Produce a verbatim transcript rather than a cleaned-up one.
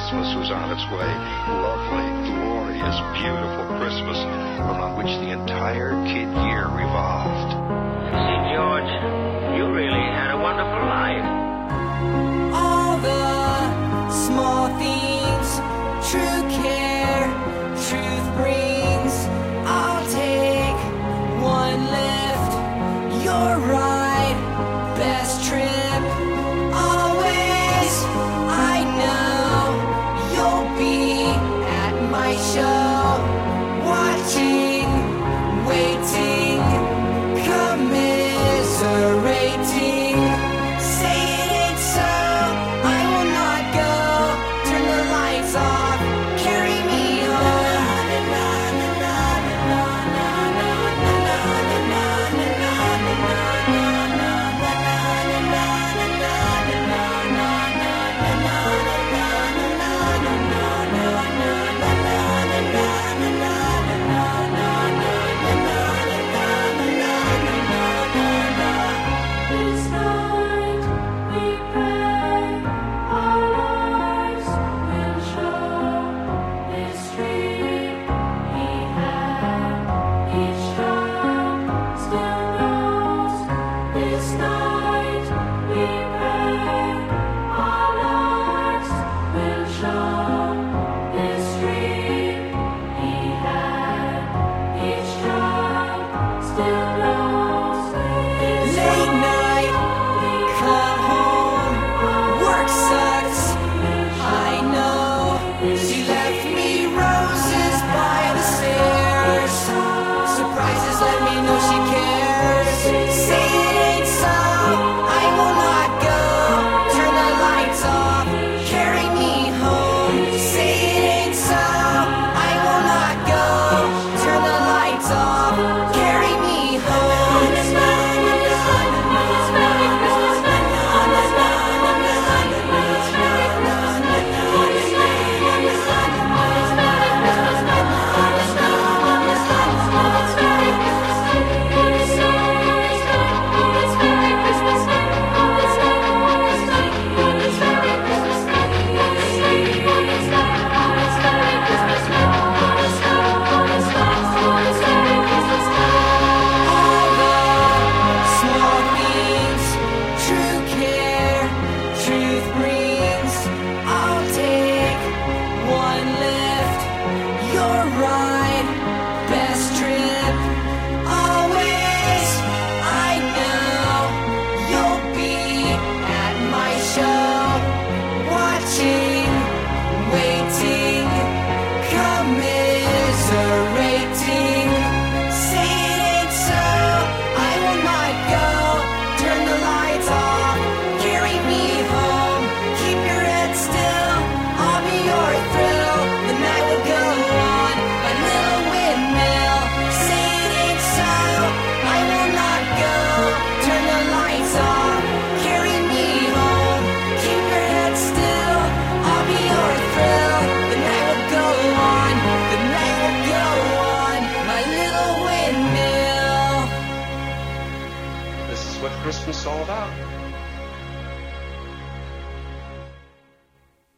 Christmas was on its way. Lovely, glorious, beautiful Christmas around which the entire kid year revolved. See, George, you really had a wonderful life. All the small things, true care, truth brings. I'll take one lift, you're right, best trip. Always, I know you'll be at my show, watching, waiting, commiserating. Say it ain't so, I will not go. Turn the lights off, carry me home. This night we pray our lives will show. This dream we had, each child still knows. This night we pray our lives will show. This dream we had, each child still knows. This Late night, come home, work sucks, I know. She left me roses by the stairs. Surprises let me know she cares. Say it ain't so, I will not go. Turn the lights off, carry me home. Say it ain't so, I will not go. Turn the lights off, carry me home. Small things, true care, truth brings. I'll take one lift, you're right, best trip. Always, I know you'll be at my show, watching, waiting, commiserating. Say it ain't so, I will not go. Turn the lights off, carry me home. Keep your head still, I'll be your thrill. The night will go on, my little windmill. Say it ain't so, I will not go. Turn the lights off, carry me home. Keep your head still, I'll be your thrill. The night will go on, the night will go on, my little windmill. This is what Christmas is all about.